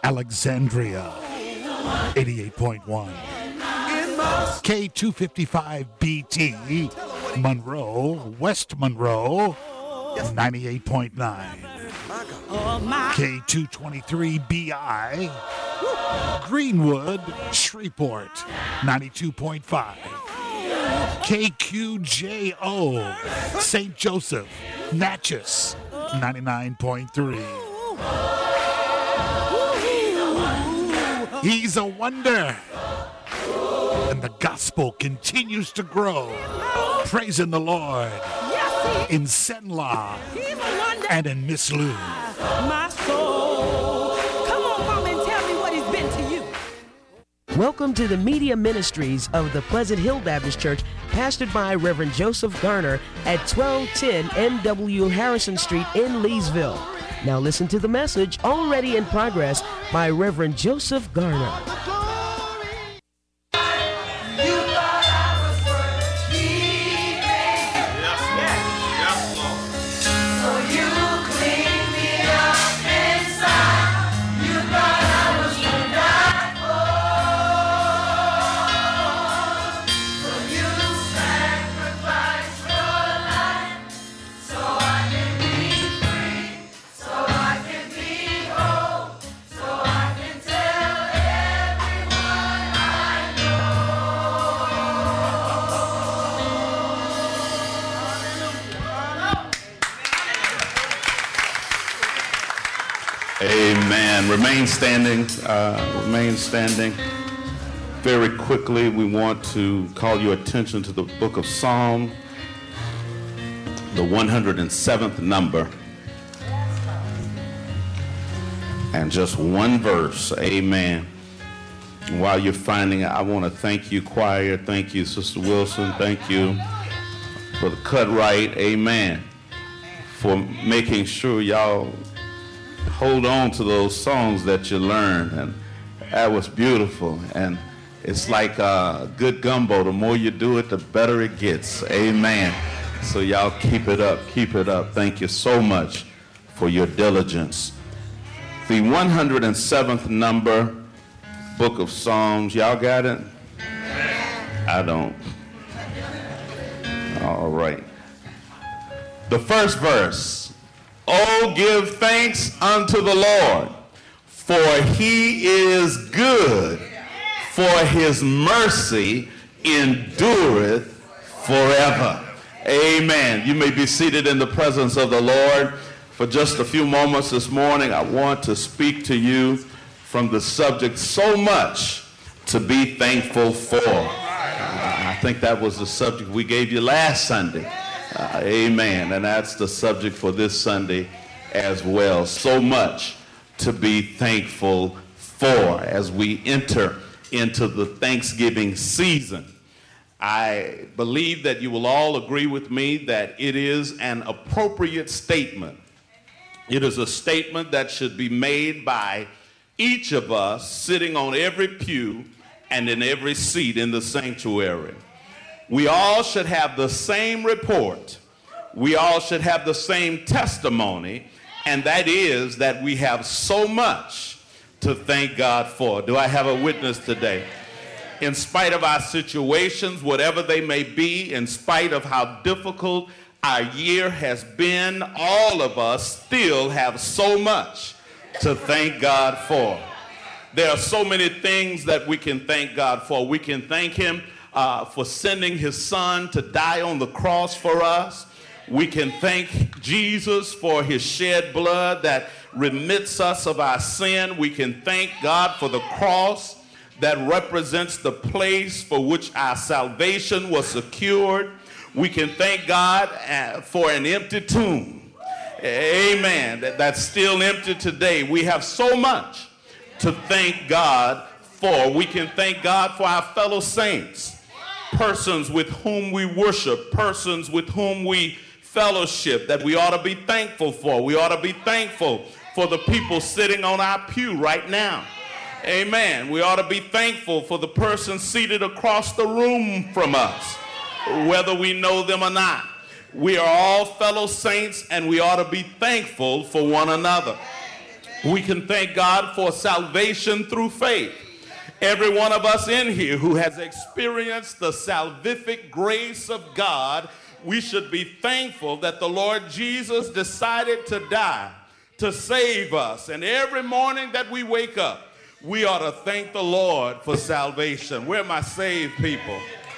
Alexandria, 88.1. K255BT, Monroe, West Monroe, 98.9. K223BI, Greenwood, Shreveport, 92.5. KQJO, St. Joseph, Natchez, 99.3. He's a wonder, and the gospel continues to grow. Praising the Lord in Senla and in Miss Lou. My soul. Come on, Mom, and tell me what he's been to you. Welcome to the media ministries of the Pleasant Hill Baptist Church, pastored by Reverend Joseph Garner at 1210 NW Harrison Street in Leesville. Now listen to the message already in progress by Reverend Joseph Garner. Amen. Remain standing. Remain standing. Very quickly, we want to call your attention to the book of Psalm, the 107th number, and just one verse. Amen. And while you're finding it, I want to thank you, choir. Thank you, Sister Wilson. Thank you for the cut right. Amen. For making sure y'all hold on to those songs that you learned, and that was beautiful. And it's like good gumbo. The more you do it, the better it gets. Amen. So y'all keep it up. Keep it up. Thank you so much for your diligence. The 107th number, book of Psalms. Y'all got it? I don't. All right. The first verse. Oh, give thanks unto the Lord, for he is good, for his mercy endureth forever. Amen. You may be seated in the presence of the Lord. For just a few moments this morning, I want to speak to you from the subject, so much to be thankful for. I think that was the subject we gave you last Sunday. Amen. And that's the subject for this Sunday as well. So much to be thankful for as we enter into the Thanksgiving season. I believe that you will all agree with me that it is an appropriate statement. It is a statement that should be made by each of us sitting on every pew and in every seat in the sanctuary. We all should have the same report. We all should have the same testimony, and that is that we have so much to thank God for. Do I have a witness today? In spite of our situations, whatever they may be, in spite of how difficult our year has been, all of us still have so much to thank God for. There are so many things that we can thank God for. We can thank him for sending his son to die on the cross for us. We can thank Jesus for his shed blood that remits us of our sin. We can thank God for the cross that represents the place for which our salvation was secured. We can thank God for an empty tomb. Amen. That's still empty today. We have so much to thank God for. We can thank God for our fellow saints, persons with whom we worship, persons with whom we fellowship, that we ought to be thankful for. We ought to be thankful for the people sitting on our pew right now. Amen. We ought to be thankful for the person seated across the room from us, whether we know them or not. We are all fellow saints, and we ought to be thankful for one another. We can thank God for salvation through faith. Every one of us in here who has experienced the salvific grace of God, we should be thankful that the Lord Jesus decided to die to save us. And every morning that we wake up, we ought to thank the Lord for salvation. Where are my saved people?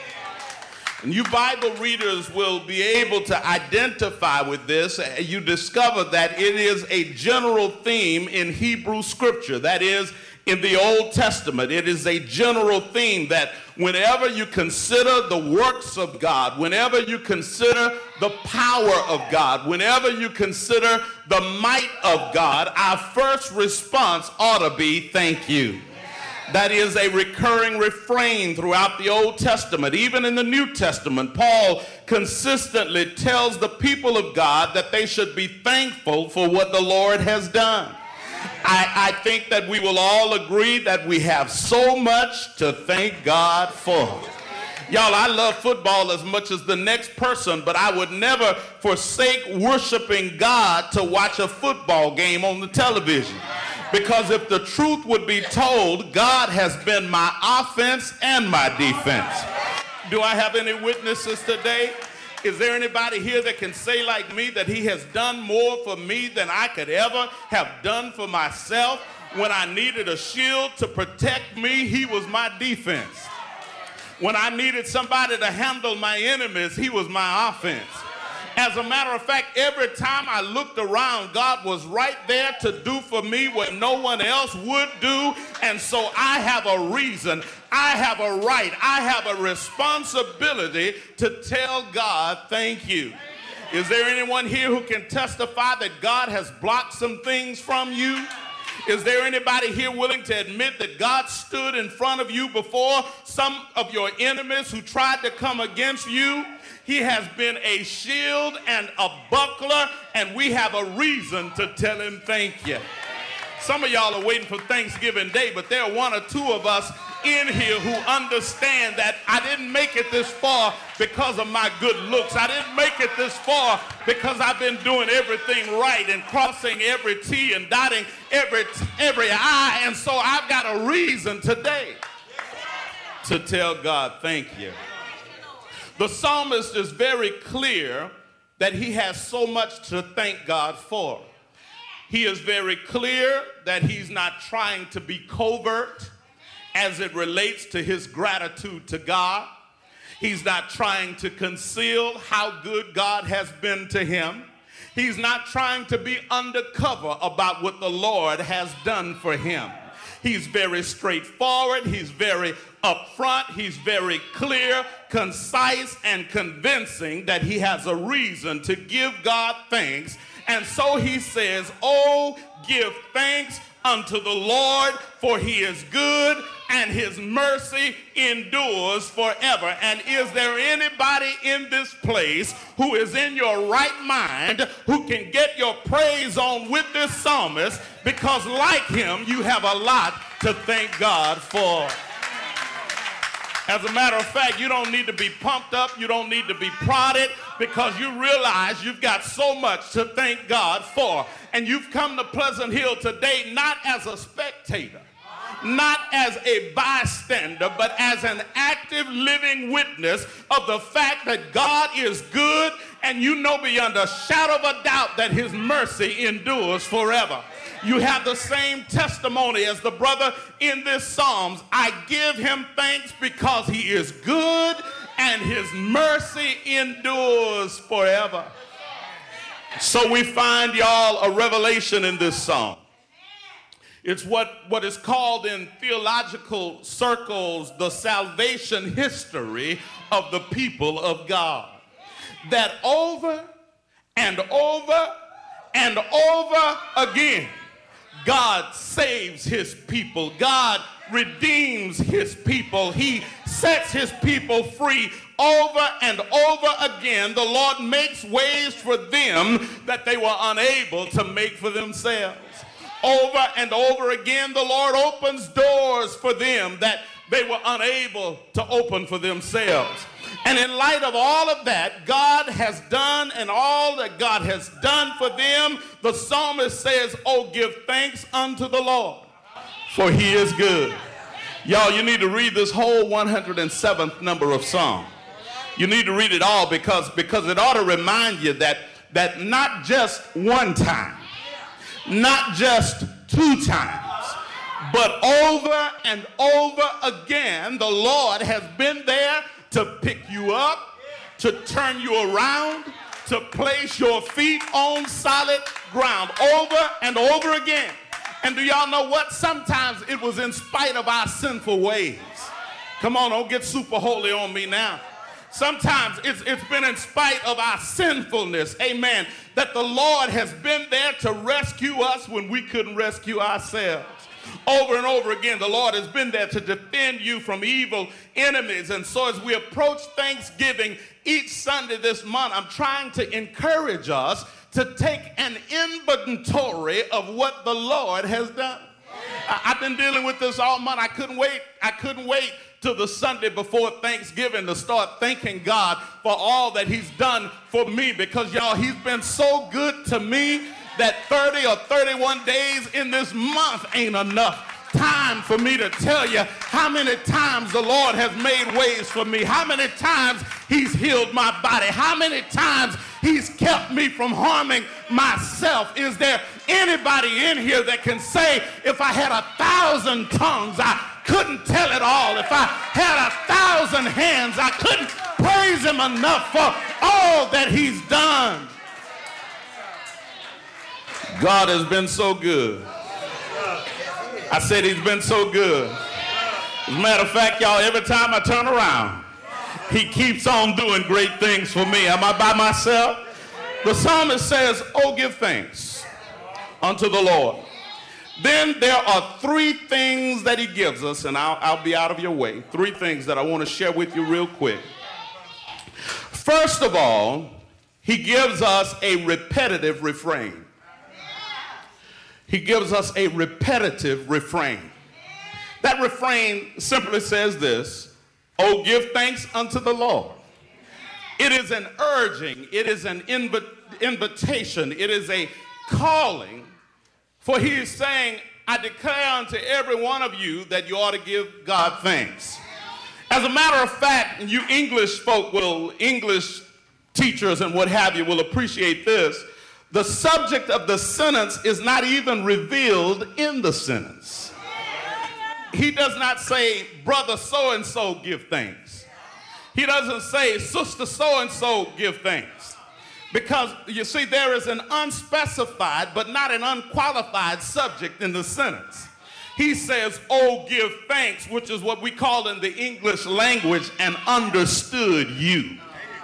And you Bible readers will be able to identify with this. You discover that it is a general theme in Hebrew scripture. That is, in the Old Testament, it is a general theme that whenever you consider the works of God, whenever you consider the power of God, whenever you consider the might of God, our first response ought to be thank you. That is a recurring refrain throughout the Old Testament. Even in the New Testament, Paul consistently tells the people of God that they should be thankful for what the Lord has done. I think that we will all agree that we have so much to thank God for. Y'all, I love football as much as the next person, but I would never forsake worshiping God to watch a football game on the television. Because if the truth would be told, God has been my offense and my defense. Do I have any witnesses today? Is there anybody here that can say like me that he has done more for me than I could ever have done for myself? When I needed a shield to protect me, he was my defense. When I needed somebody to handle my enemies, he was my offense. As a matter of fact, every time I looked around, God was right there to do for me what no one else would do. And so I have a reason, I have a right, I have a responsibility to tell God thank you. Is there anyone here who can testify that God has blocked some things from you? Is there anybody here willing to admit that God stood in front of you before some of your enemies who tried to come against you? He has been a shield and a buckler, and we have a reason to tell him thank you. Some of y'all are waiting for Thanksgiving Day, but there are one or two of us in here who understand that I didn't make it this far because of my good looks. I didn't make it this far because I've been doing everything right and crossing every T and dotting every I, and so I've got a reason today to tell God thank you. The psalmist is very clear that he has so much to thank God for. He is very clear that he's not trying to be covert as it relates to his gratitude to God. He's not trying to conceal how good God has been to him. He's not trying to be undercover about what the Lord has done for him. He's very straightforward. He's very upfront. He's very clear, concise, and convincing that he has a reason to give God thanks. And so he says, "Oh, give thanks unto the Lord, for he is good, and his mercy endures forever." And is there anybody in this place who is in your right mind who can get your praise on with this psalmist? Because like him, you have a lot to thank God for. As a matter of fact, you don't need to be pumped up, you don't need to be prodded, because you realize you've got so much to thank God for. And you've come to Pleasant Hill today not as a spectator, not as a bystander, but as an active living witness of the fact that God is good, and you know beyond a shadow of a doubt that his mercy endures forever. You have the same testimony as the brother in this Psalms. I give him thanks because he is good and his mercy endures forever. So we find, y'all, a revelation in this psalm. It's what is called in theological circles the salvation history of the people of God. That over and over and over again, God saves his people. God redeems his people. He sets his people free. Over and over again, the Lord makes ways for them that they were unable to make for themselves. Over and over again, the Lord opens doors for them that they were unable to open for themselves. And in light of all of that, God has done and all that God has done for them, the psalmist says, oh, give thanks unto the Lord, for he is good. Y'all, you need to read this whole 107th number of Psalm. You need to read it all because it ought to remind you that not just one time, not just two times, but over and over again, the Lord has been there to pick you up, to turn you around, to place your feet on solid ground over and over again. And do y'all know what? Sometimes it was in spite of our sinful ways. Come on, don't get super holy on me now. Sometimes it's been in spite of our sinfulness, amen, that the Lord has been there to rescue us when we couldn't rescue ourselves. Over and over again, the Lord has been there to defend you from evil enemies. And so as we approach Thanksgiving each Sunday this month, I'm trying to encourage us to take an inventory of what the Lord has done. I've been dealing with this all month. I couldn't wait till the Sunday before Thanksgiving to start thanking God for all that he's done for me, because y'all, he's been so good to me that 30 or 31 days in this month ain't enough time for me to tell you how many times the Lord has made ways for me, how many times he's healed my body, how many times he's kept me from harming myself. Is there anybody in here that can say, if I had 1,000 tongues, I couldn't tell it all? If I had 1,000 hands, I couldn't praise him enough for all that he's done. God has been so good. I said he's been so good. As a matter of fact, y'all, every time I turn around, he keeps on doing great things for me. Am I by myself? The psalmist says, oh, give thanks unto the Lord. Then there are three things that he gives us, and I'll be out of your way. Three things that I want to share with you real quick. First of all, he gives us a repetitive refrain. He gives us a repetitive refrain. That refrain simply says this: oh, give thanks unto the Lord. It is an urging, it is an invitation, it is a calling, for he is saying, I declare unto every one of you that you ought to give God thanks. As a matter of fact, you English folk English teachers and what have you will appreciate this. The subject of the sentence is not even revealed in the sentence. He does not say, brother so-and-so give thanks. He doesn't say, sister so-and-so give thanks. Because, you see, there is an unspecified but not an unqualified subject in the sentence. He says, oh, give thanks, which is what we call in the English language an understood you.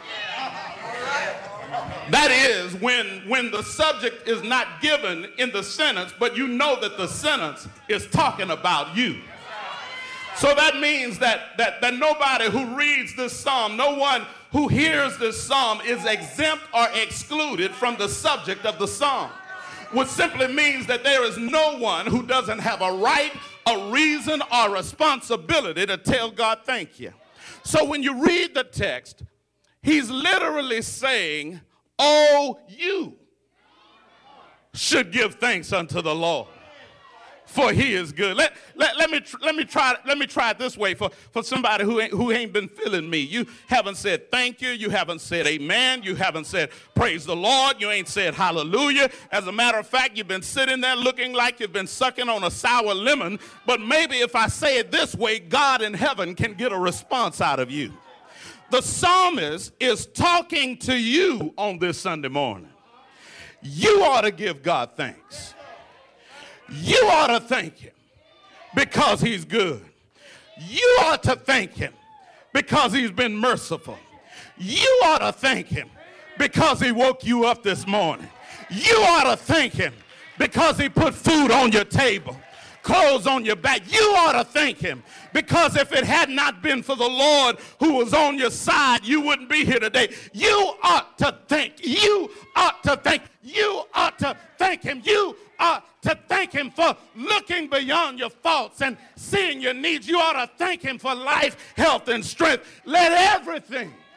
That is when the subject is not given in the sentence, but you know that the sentence is talking about you. So that means that nobody who reads this psalm, no one who hears this psalm is exempt or excluded from the subject of the psalm, which simply means that there is no one who doesn't have a right, a reason, or responsibility to tell God thank you. So when you read the text, he's literally saying, oh, you should give thanks unto the Lord, for he is good. Let me try it this way for somebody who ain't been feeling me. You haven't said thank you. You haven't said amen. You haven't said praise the Lord. You ain't said hallelujah. As a matter of fact, you've been sitting there looking like you've been sucking on a sour lemon. But maybe if I say it this way, God in heaven can get a response out of you. The psalmist is talking to you on this Sunday morning. You ought to give God thanks. You ought to thank him because he's good. You ought to thank him because he's been merciful. You ought to thank him because he woke you up this morning. You ought to thank him because he put food on your table, clothes on your back. You ought to thank him because if it had not been for the Lord who was on your side, you wouldn't be here today. You ought to thank. You ought to thank. You ought to thank him. You ought to thank him for looking beyond your faults and seeing your needs. You ought to thank him for life, health, and strength. Let everything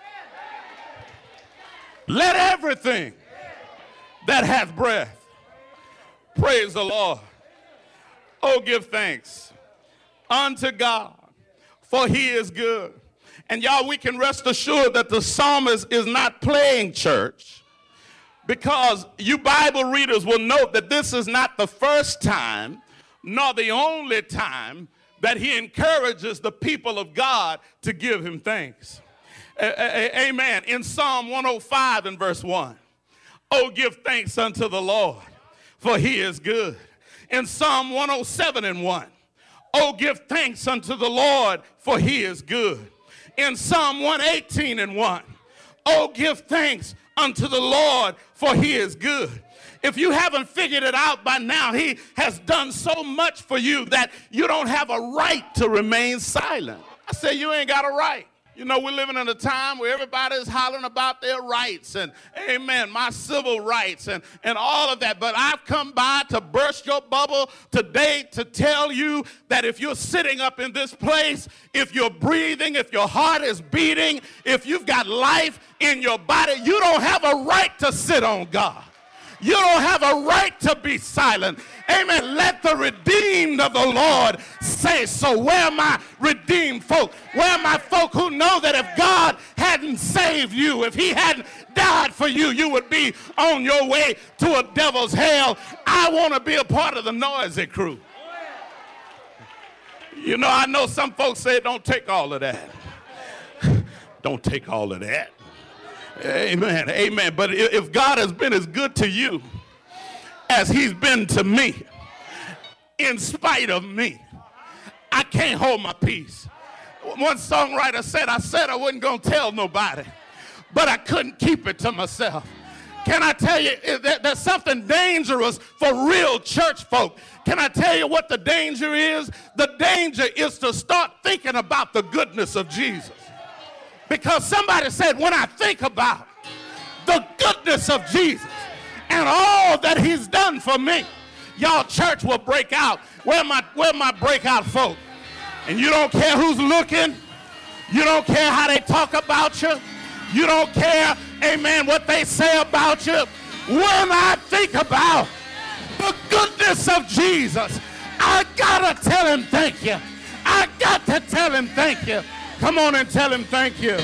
Let everything that hath breath praise the Lord. Oh, give thanks unto God, for he is good. And y'all, we can rest assured that the psalmist is not playing church, because you Bible readers will note that this is not the first time nor the only time that he encourages the people of God to give him thanks. Amen. In Psalm 105 and verse 1, oh, give thanks unto the Lord, for he is good. In Psalm 107 and 1, oh, give thanks unto the Lord, for he is good. In Psalm 118 and 1, oh, give thanks unto the Lord, for he is good. If you haven't figured it out by now, he has done so much for you that you don't have a right to remain silent. I say you ain't got a right. You know, we're living in a time where everybody's hollering about their rights and, amen, my civil rights and all of that. But I've come by to burst your bubble today to tell you that if you're sitting up in this place, if you're breathing, if your heart is beating, if you've got life in your body, you don't have a right to sit on God. You don't have a right to be silent. Amen. Let the redeemed of the Lord say so. Where are my redeemed folk? Where are my folk who know that if God hadn't saved you, if he hadn't died for you, you would be on your way to a devil's hell? I want to be a part of the noisy crew. You know, I know some folks say don't take all of that. Don't take all of that. Amen, amen. But if God has been as good to you as he's been to me, in spite of me, I can't hold my peace. One songwriter said, I said I wasn't going to tell nobody, but I couldn't keep it to myself. Can I tell you, there's something dangerous for real church folk. Can I tell you what the danger is? The danger is to start thinking about the goodness of Jesus. Because somebody said, when I think about the goodness of Jesus and all that he's done for me, y'all, church will break out. Where my breakout folk? And you don't care who's looking. You don't care how they talk about you. You don't care, amen, what they say about you. When I think about the goodness of Jesus, I gotta tell him thank you. I got to tell him thank you. Come on and tell him thank you.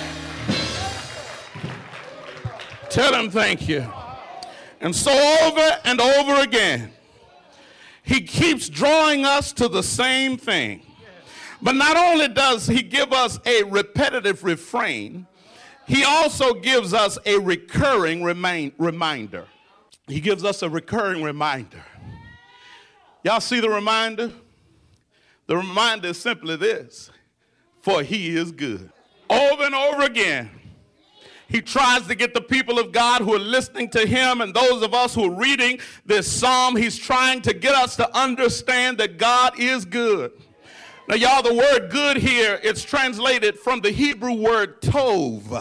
Tell him thank you. And so over and over again, he keeps drawing us to the same thing. But not only does he give us a repetitive refrain, he also gives us a recurring reminder. He gives us a recurring reminder. Y'all see the reminder? The reminder is simply this: for he is good. Over and over again, he tries to get the people of God who are listening to him and those of us who are reading this psalm, he's trying to get us to understand that God is good. Now, y'all, the word good here, it's translated from the Hebrew word tov,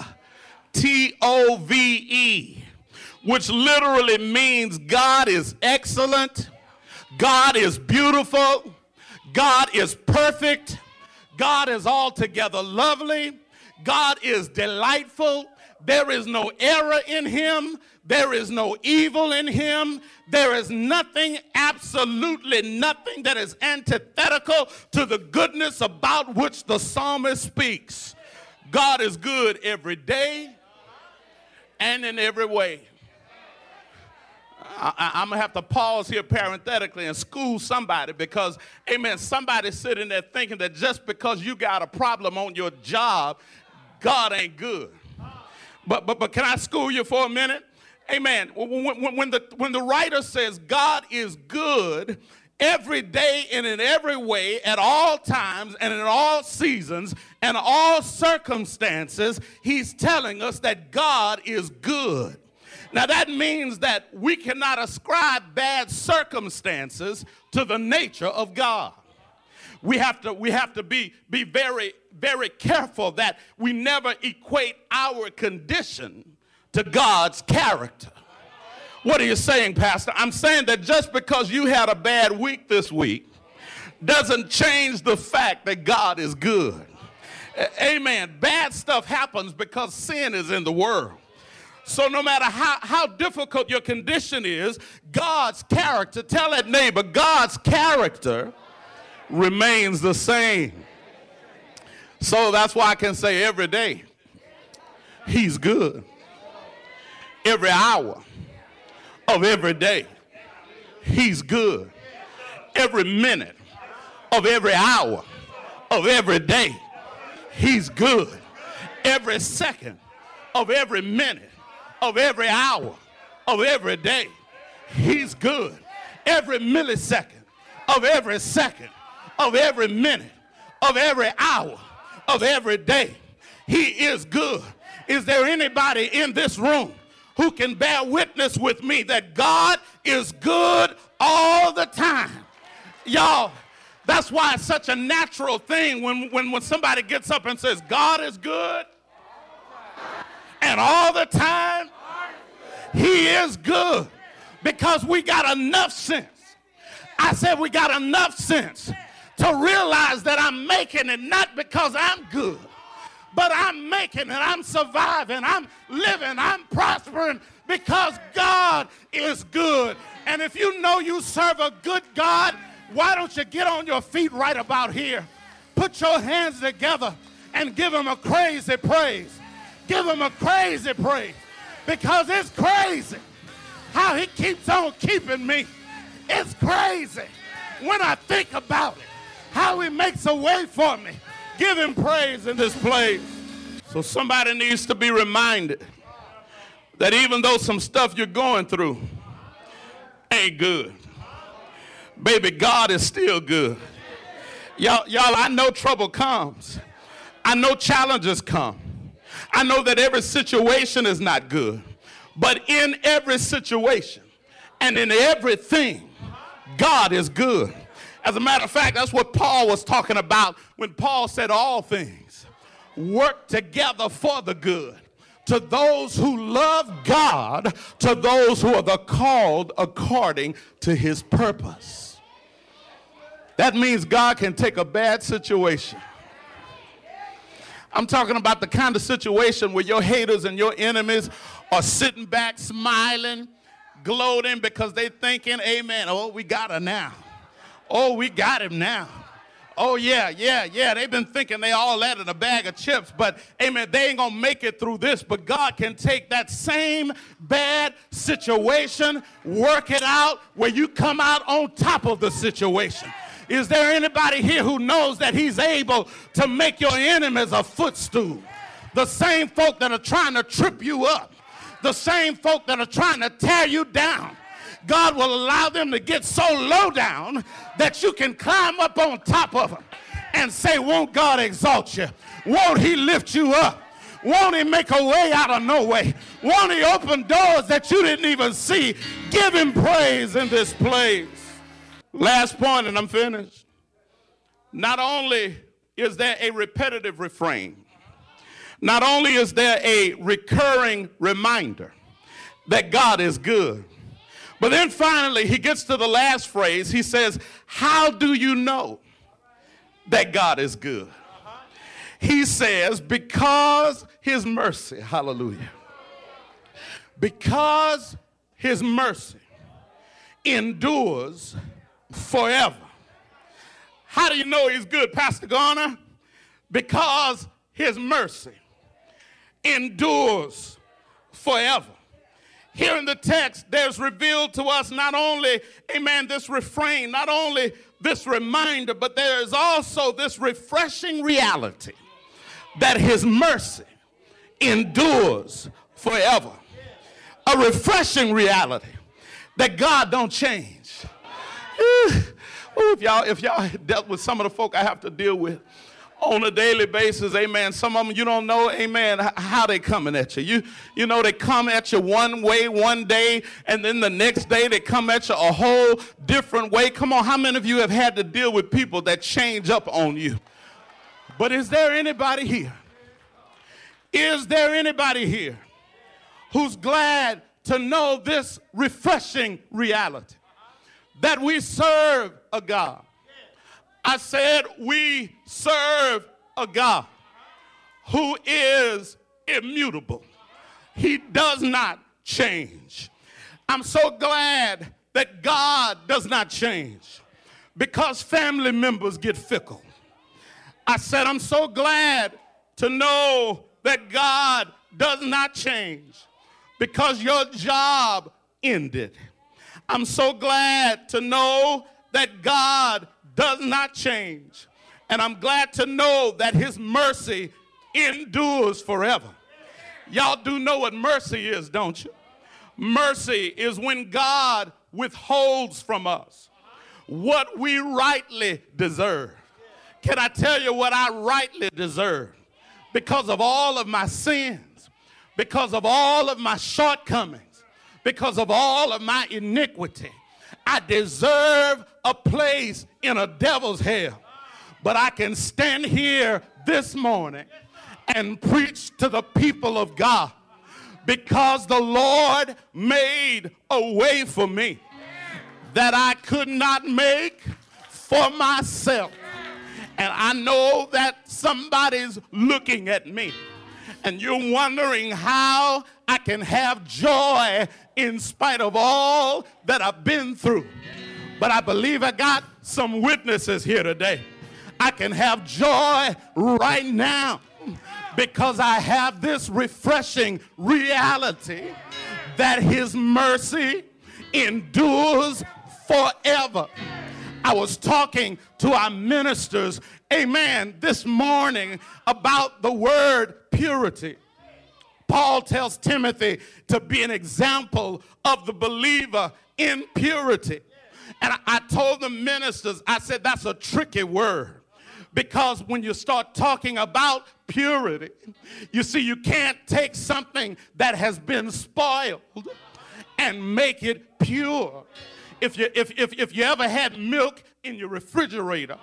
T-O-V-E, which literally means God is excellent, God is beautiful, God is perfect, God is altogether lovely. God is delightful. There is no error in him. There is no evil in him. There is nothing, absolutely nothing that is antithetical to the goodness about which the psalmist speaks. God is good every day and in every way. I'm going to have to pause here parenthetically and school somebody because, amen, somebody's sitting there thinking that just because you got a problem on your job, God ain't good. But can I school you for a minute? Amen. When the writer says God is good every day and in every way, at all times and in all seasons and all circumstances, he's telling us that God is good. Now that means that we cannot ascribe bad circumstances to the nature of God. We have to be very, very careful that we never equate our condition to God's character. What are you saying, Pastor? I'm saying that just because you had a bad week this week doesn't change the fact that God is good. Amen. Bad stuff happens because sin is in the world. So no matter how difficult your condition is, God's character, tell that neighbor, God's character remains the same. So that's why I can say every day, he's good. Every hour of every day, he's good. Every minute of every hour of every day, he's good. Every second of every minute of every hour of every day, he's good. Every millisecond of every second of every minute of every hour of every day, he is good. Is there anybody in this room who can bear witness with me that God is good all the time? Y'all, that's why it's such a natural thing when somebody gets up and says, God is good, and all the time, he is good, because we got enough sense. I said we got enough sense to realize that I'm making it not because I'm good, but I'm making it, I'm surviving, I'm living, I'm prospering because God is good. And if you know you serve a good God, why don't you get on your feet right about here? Put your hands together and give him a crazy praise. Give him a crazy praise, because it's crazy how he keeps on keeping me. It's crazy when I think about it, how he makes a way for me. Give him praise in this place. So somebody needs to be reminded that even though some stuff you're going through ain't good, baby, God is still good. Y'all, I know trouble comes. I know challenges come. I know that every situation is not good. But in every situation and in everything, God is good. As a matter of fact, that's what Paul was talking about when Paul said all things work together for the good to those who love God, to those who are the called according to his purpose. That means God can take a bad situation. I'm talking about the kind of situation where your haters and your enemies are sitting back smiling, gloating because they thinking, amen, oh, we got her now. Oh, we got him now. Oh, yeah. They've been thinking they all that in a bag of chips, but, amen, they ain't going to make it through this. But God can take that same bad situation, work it out where you come out on top of the situation. Is there anybody here who knows that he's able to make your enemies a footstool? The same folk that are trying to trip you up, the same folk that are trying to tear you down, God will allow them to get so low down that you can climb up on top of them and say, won't God exalt you? Won't he lift you up? Won't he make a way out of no way? Won't he open doors that you didn't even see? Give him praise in this place. Last point, and I'm finished. Not only is there a repetitive refrain, not only is there a recurring reminder that God is good, but then finally he gets to the last phrase. He says, how do you know that God is good? He says, because his mercy, hallelujah, because his mercy endures forever. How do you know he's good, Pastor Garner? Because his mercy endures forever. Here in the text, there's revealed to us not only, amen, this refrain, not only this reminder, but there is also this refreshing reality that his mercy endures forever. A refreshing reality that God don't change. If y'all dealt with some of the folk I have to deal with on a daily basis, amen, some of them you don't know, amen, how they coming at you. You know, they come at you one way one day, and then the next day they come at you a whole different way. Come on, how many of you have had to deal with people that change up on you? But is there anybody here? Is there anybody here who's glad to know this refreshing reality? That we serve a God. I said we serve a God who is immutable. He does not change. I'm so glad that God does not change, because family members get fickle. I said, I'm so glad to know that God does not change, because your job ended. I'm so glad to know that God does not change. And I'm glad to know that his mercy endures forever. Y'all do know what mercy is, don't you? Mercy is when God withholds from us what we rightly deserve. Can I tell you what I rightly deserve? Because of all of my sins, because of all of my shortcomings, because of all of my iniquity, I deserve a place in a devil's hell. But I can stand here this morning and preach to the people of God, because the Lord made a way for me that I could not make for myself. And I know that somebody's looking at me, and you're wondering how I can have joy in spite of all that I've been through. But I believe I got some witnesses here today. I can have joy right now because I have this refreshing reality that his mercy endures forever. I was talking to our ministers, amen, this morning about the word purity. Paul tells Timothy to be an example of the believer in purity. And I told the ministers, I said, that's a tricky word. Because when you start talking about purity, you see, you can't take something that has been spoiled and make it pure. If you ever had milk in your refrigerator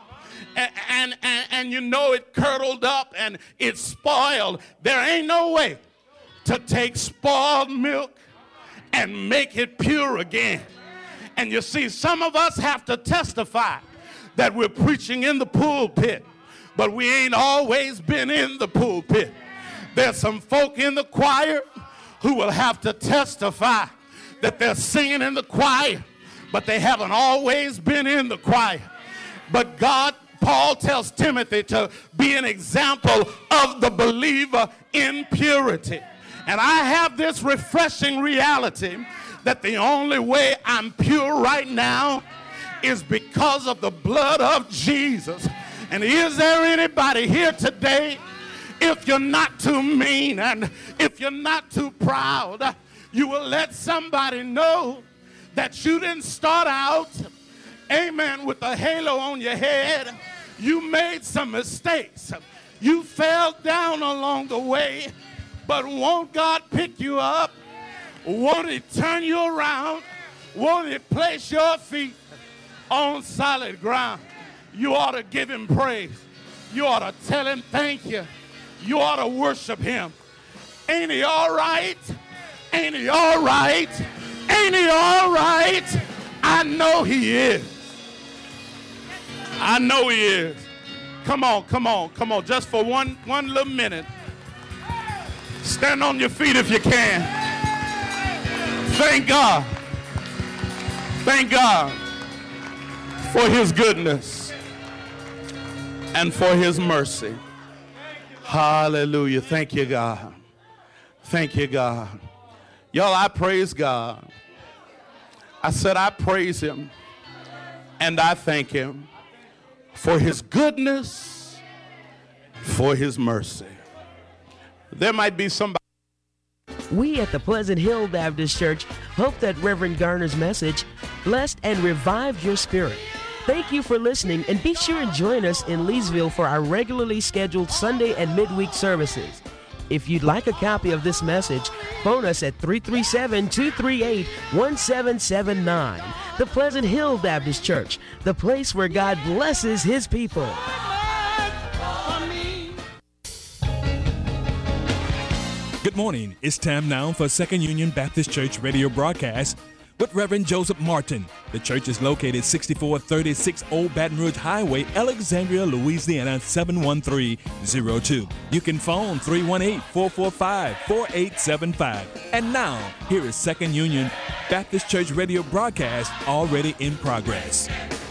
and you know it curdled up and it's spoiled, there ain't no way to take spoiled milk and make it pure again. And you see, some of us have to testify that we're preaching in the pulpit, but we ain't always been in the pulpit. There's some folk in the choir who will have to testify that they're singing in the choir, but they haven't always been in the choir. But Paul tells Timothy to be an example of the believer in purity. And I have this refreshing reality that the only way I'm pure right now is because of the blood of Jesus. And is there anybody here today, if you're not too mean and if you're not too proud, you will let somebody know that you didn't start out, amen, with a halo on your head. You made some mistakes. You fell down along the way, but won't God pick you up? Won't he turn you around? Won't he place your feet on solid ground? You ought to give him praise. You ought to tell him thank you. You ought to worship him. Ain't he all right? Ain't he all right? Ain't he all right? I know he is. I know he is. Come on, come on, come on. Just for one little minute. Stand on your feet if you can. Thank God. Thank God for his goodness and for his mercy. Hallelujah. Thank you, God. Thank you, God. Y'all, I praise God. I said I praise him and I thank him for his goodness, for his mercy. There might be somebody. We at the Pleasant Hill Baptist Church hope that Reverend Garner's message blessed and revived your spirit. Thank you for listening, and be sure and join us in Leesville for our regularly scheduled Sunday and midweek services. If you'd like a copy of this message, phone us at 337-238-1779. The Pleasant Hill Baptist Church, the place where God blesses his people. Good morning. It's time now for Second Union Baptist Church radio broadcast with Reverend Joseph Martin. The church is located 6436 Old Baton Rouge Highway, Alexandria, Louisiana 71302. You can phone 318-445-4875. And now, here is Second Union Baptist Church radio broadcast already in progress.